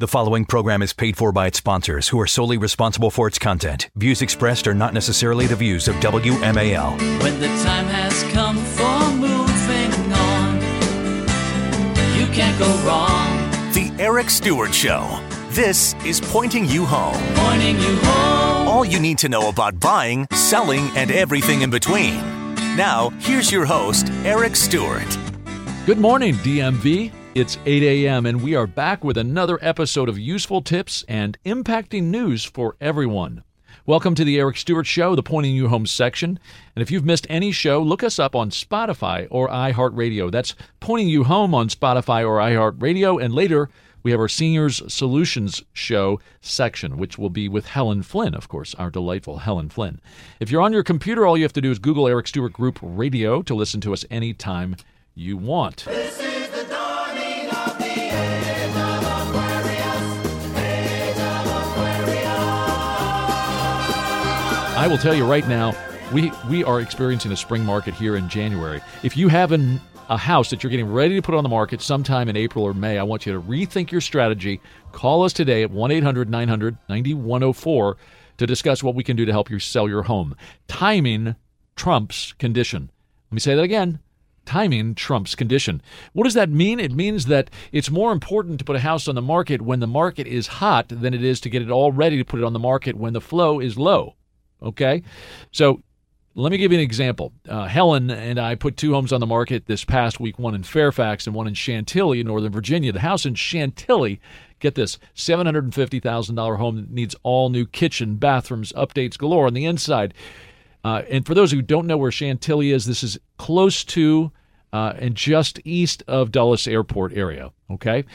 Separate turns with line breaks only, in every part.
The following program is paid for by its sponsors, who are solely responsible for its content. Views expressed are not necessarily the views of WMAL.
When the time has come for moving on, you can't go wrong.
The Eric Stewart Show. This is Pointing You Home.
Pointing you home.
All you need to know about buying, selling, and everything in between. Now, here's your host, Eric Stewart.
Good morning, DMV. It's 8 a.m. and we are back with another episode of useful tips and impacting news for everyone. Welcome to the Eric Stewart Show, the Pointing You Home section. And if you've missed any show, look us up on Spotify or iHeartRadio. That's Pointing You Home on Spotify or iHeartRadio. And later, we have our Seniors Solutions Show section, which will be with Helen Flynn, of course, our delightful Helen Flynn. If you're on your computer, all you have to do is Google Eric Stewart Group Radio to listen to us anytime you want.
This is the dawning of the age of Aquarius. Age of Aquarius.
I will tell you right now, we are experiencing a spring market here in January. If you have a house that you're getting ready to put on the market sometime in April or May, I want you to rethink your strategy. Call us today at 1-800-900-9104 to discuss what we can do to help you sell your home. Timing trumps condition. Let me say that again. Timing trumps condition. What does that mean? It means that it's more important to put a house on the market when the market is hot than it is to get it all ready to put it on the market when the flow is low. Okay? So let me give you an example. Helen and I put two homes on the market this past week, one in Fairfax and one in Chantilly, Northern Virginia. The house in Chantilly, get this, $750,000 home that needs all new kitchen, bathrooms, updates galore on the inside. And for those who don't know where Chantilly is, this is close to and just east of Dulles Airport area, okay?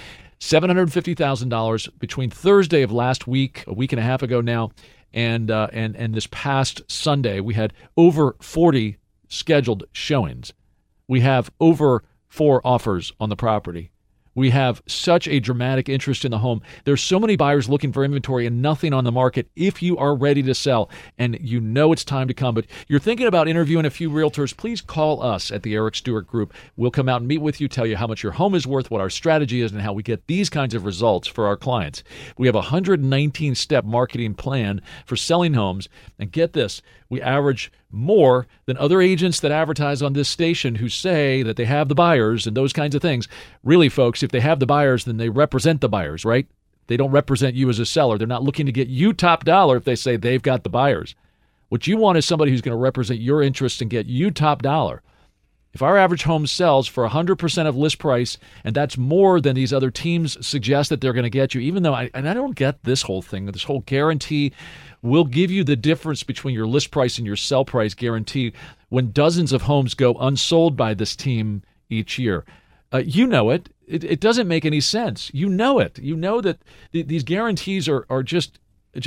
$750,000 between Thursday of last week, a week and a half ago now, and this past Sunday. We had over 40 scheduled showings. We have over 4 offers on the property. We have such a dramatic interest in the home. There's so many buyers looking for inventory and nothing on the market if you are ready to sell and you know it's time to come, but you're thinking about interviewing a few realtors, please call us at the Eric Stewart Group. We'll come out and meet with you, tell you how much your home is worth, what our strategy is, and how we get these kinds of results for our clients. We have a 119-step marketing plan for selling homes, and get this, we average more than other agents that advertise on this station who say that they have the buyers and those kinds of things. Really, folks, if they have the buyers, then they represent the buyers, right? They don't represent you as a seller. They're not looking to get you top dollar if they say they've got the buyers. What you want is somebody who's going to represent your interests and get you top dollar. If our average home sells for 100% of list price, and that's more than these other teams suggest that they're going to get you, even though I don't get this whole thing, this whole guarantee will give you the difference between your list price and your sell price guarantee when dozens of homes go unsold by this team each year. You know it. It doesn't make any sense. You know it. You know that these guarantees are just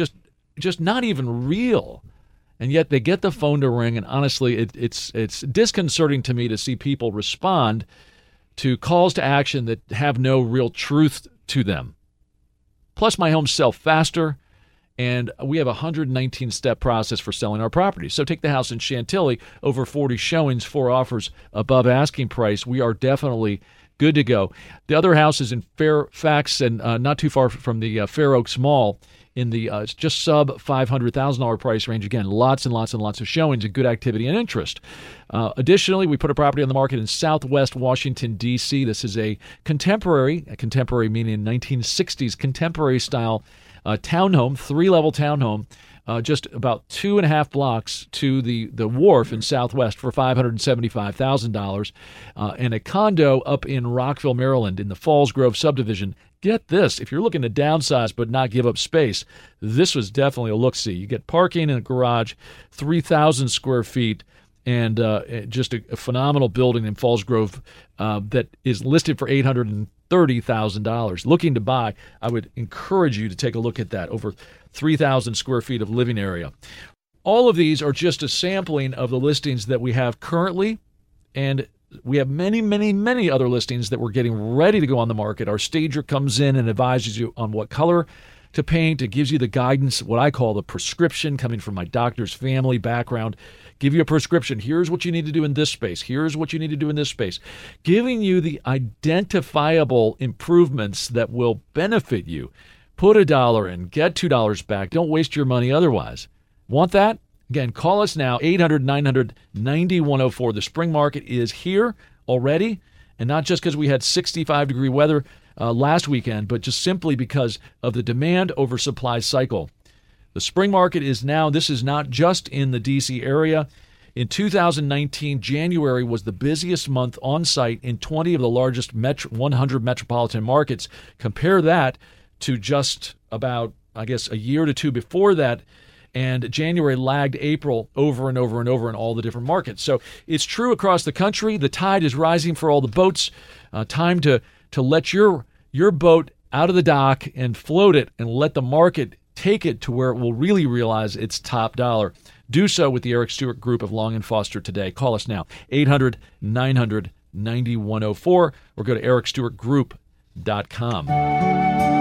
not even real. And yet they get the phone to ring, and honestly, it's disconcerting to me to see people respond to calls to action that have no real truth to them. Plus, my homes sell faster, and we have a 119-step process for selling our properties. So take the house in Chantilly, over 40 showings, 4 offers above asking price. We are definitely good to go. The other house is in Fairfax and not too far from the Fair Oaks Mall in the just sub $500,000 price range. Again, lots and lots and lots of showings and good activity and interest. Additionally, we put a property on the market in Southwest Washington, D.C. This is a contemporary meaning 1960s contemporary style townhome, 3-level townhome, just about 2.5 blocks to the wharf in Southwest for $575,000, and a condo up in Rockville, Maryland in the Falls Grove subdivision. Get this, if you're looking to downsize but not give up space, this was definitely a look-see. You get parking in a garage, 3,000 square feet, and just a phenomenal building in Falls Grove that is listed for $830,000. Looking to buy, I would encourage you to take a look at that. Over 3,000 square feet of living area. All of these are just a sampling of the listings that we have currently, and we have many, many, many other listings that we're getting ready to go on the market. Our stager comes in and advises you on what color to paint. It gives you the guidance, what I call the prescription, coming from my doctor's family background, give you a prescription. Here's what you need to do in this space. Here's what you need to do in this space. Giving you the identifiable improvements that will benefit you. Put $1 in, get $2 back. Don't waste your money otherwise. Want that? Again, call us now, 800-900-9104. The spring market is here already, and not just because we had 65-degree weather last weekend, but just simply because of the demand over supply cycle. The spring market is now, this is not just in the D.C. area. In 2019, January was the busiest month on site in 20 of the largest 100 metropolitan markets. Compare that to just about, I guess, a year to two before that, and January lagged April over and over and over in all the different markets. So it's true across the country. The tide is rising for all the boats. Time to let your boat out of the dock and float it and let the market take it to where it will really realize its top dollar. Do so with the Eric Stewart Group of Long & Foster today. Call us now, 800-900-9104, or go to ericstewartgroup.com.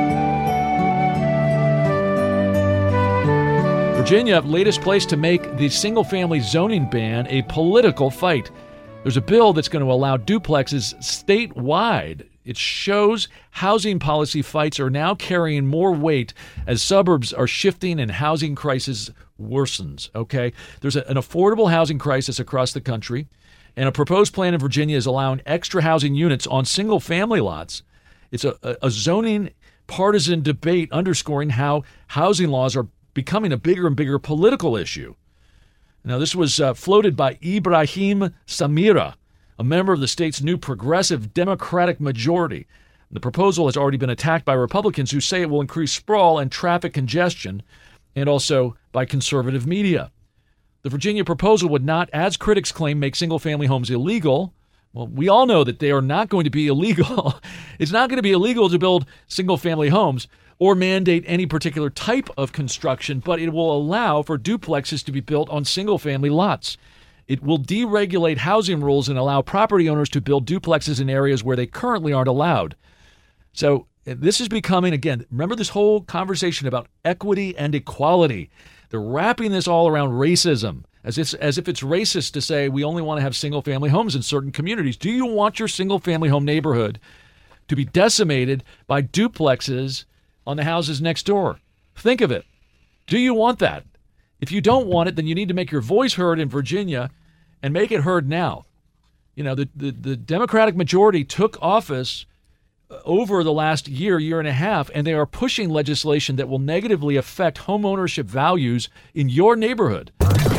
Virginia, latest place to make the single-family zoning ban a political fight. There's a bill that's going to allow duplexes statewide. It shows housing policy fights are now carrying more weight as suburbs are shifting and housing crisis worsens, okay? There's an affordable housing crisis across the country, and a proposed plan in Virginia is allowing extra housing units on single-family lots. It's a zoning partisan debate underscoring how housing laws are becoming a bigger and bigger political issue. Now, this was floated by Ibrahim Samira, a member of the state's new progressive Democratic majority. The proposal has already been attacked by Republicans who say it will increase sprawl and traffic congestion, and also by conservative media. The Virginia proposal would not, as critics claim, make single-family homes illegal. Well, we all know that they are not going to be illegal. It's not going to be illegal to build single-family homes or mandate any particular type of construction, but it will allow for duplexes to be built on single-family lots. It will deregulate housing rules and allow property owners to build duplexes in areas where they currently aren't allowed. So this is becoming, again, remember this whole conversation about equity and equality. They're wrapping this all around racism, as if it's racist to say we only want to have single-family homes in certain communities. Do you want your single-family home neighborhood to be decimated by duplexes on the houses next door? Think of it. Do you want that? If you don't want it, then you need to make your voice heard in Virginia and make it heard now. You know, the Democratic majority took office over the last year and a half, and they are pushing legislation that will negatively affect home ownership values in your neighborhood.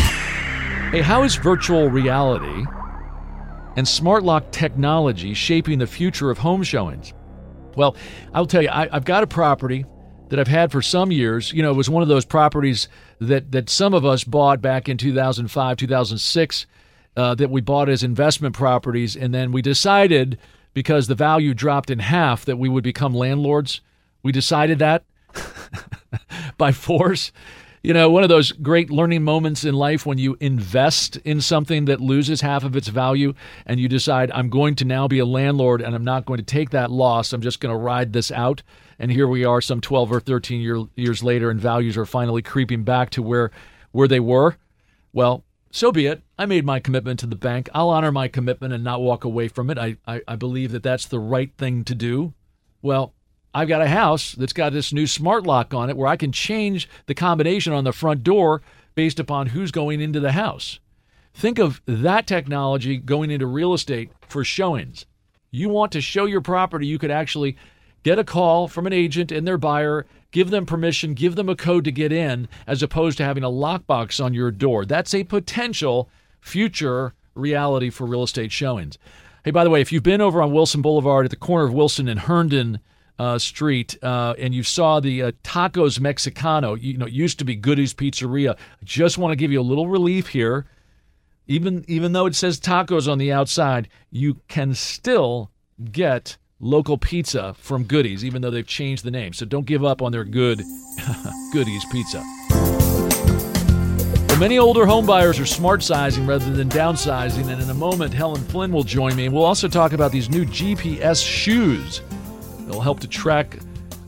Hey, how is virtual reality and smart lock technology shaping the future of home showings? Well, I'll tell you, I've got a property that I've had for some years. You know, it was one of those properties that some of us bought back in 2005, 2006, that we bought as investment properties, and then we decided, because the value dropped in half, that we would become landlords. We decided that by force. You know, one of those great learning moments in life when you invest in something that loses half of its value and you decide, I'm going to now be a landlord and I'm not going to take that loss. I'm just going to ride this out. And here we are some 12 or 13 years later, and values are finally creeping back to where they were. Well, so be it. I made my commitment to the bank. I'll honor my commitment and not walk away from it. I believe that that's the right thing to do. Well, I've got a house that's got this new smart lock on it where I can change the combination on the front door based upon who's going into the house. Think of that technology going into real estate for showings. You want to show your property, you could actually get a call from an agent and their buyer, give them permission, give them a code to get in, as opposed to having a lockbox on your door. That's a potential future reality for real estate showings. Hey, by the way, if you've been over on Wilson Boulevard at the corner of Wilson and Herndon Street, and you saw the Tacos Mexicano, you know, it used to be Goody's Pizzeria. I just want to give you a little relief here. Even though it says tacos on the outside, you can still get local pizza from Goody's, even though they've changed the name. So don't give up on their good Goody's Pizza. Well, many older home buyers are smart sizing rather than downsizing, and in a moment, Helen Flynn will join me, and we'll also talk about these new GPS shoes. They'll help to track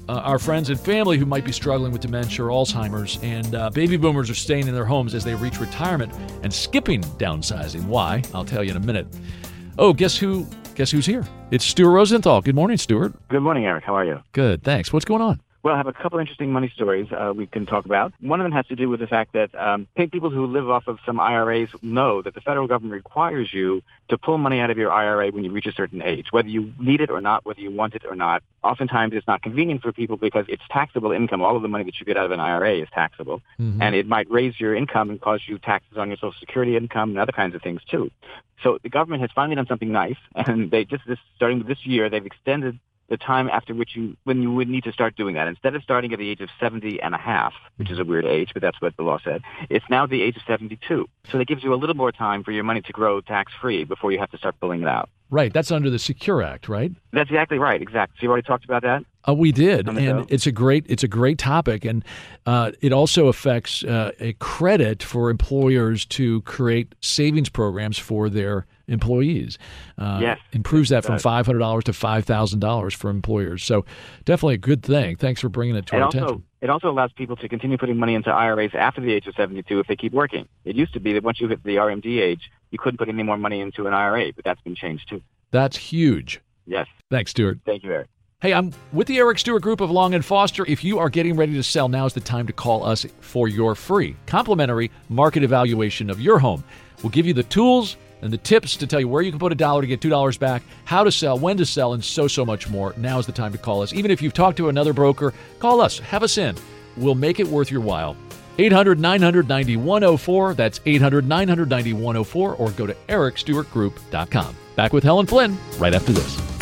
our friends and family who might be struggling with dementia or Alzheimer's, and baby boomers are staying in their homes as they reach retirement and skipping downsizing. Why? I'll tell you in a minute. Oh, guess who's here? It's Stuart Rosenthal. Good morning, Stuart.
Good morning, Eric. How are you?
Good, thanks. What's going on?
Well, I have a couple interesting money stories we can talk about. One of them has to do with the fact that people who live off of some IRAs know that the federal government requires you to pull money out of your IRA when you reach a certain age, whether you need it or not, whether you want it or not. Oftentimes, it's not convenient for people because it's taxable income. All of the money that you get out of an IRA is taxable, and it might raise your income and cause you taxes on your Social Security income and other kinds of things, too. So the government has finally done something nice, and starting with this year, they've extended the time after when you would need to start doing that. Instead of starting at the age of 70 and a half, which is a weird age, but that's what the law said, it's now the age of 72. So that gives you a little more time for your money to grow tax-free before you have to start pulling it out.
Right. That's under the Secure Act, right?
That's exactly right. Exactly. So you already talked about that?
We did, and it's a great topic, and it also affects a credit for employers to create savings programs for their employees.
Yes,
improves that from $500 to $5,000 for employers. So definitely a good thing. Thanks for bringing it to our attention.
It also allows people to continue putting money into IRAs after the age of 72 if they keep working. It used to be that once you hit the RMD age, you couldn't put any more money into an IRA, but that's been changed too.
That's huge.
Yes.
Thanks, Stuart.
Thank you, Eric.
Hey, I'm with the Eric Stewart Group of Long & Foster. If you are getting ready to sell, now is the time to call us for your free, complimentary market evaluation of your home. We'll give you the tools and the tips to tell you where you can put $1 to get $2 back, how to sell, when to sell, and so much more. Now is the time to call us. Even if you've talked to another broker, call us. Have us in. We'll make it worth your while. 800-900-9104. That's 800-900-9104. Or go to ericstewartgroup.com. Back with Helen Flynn right after this.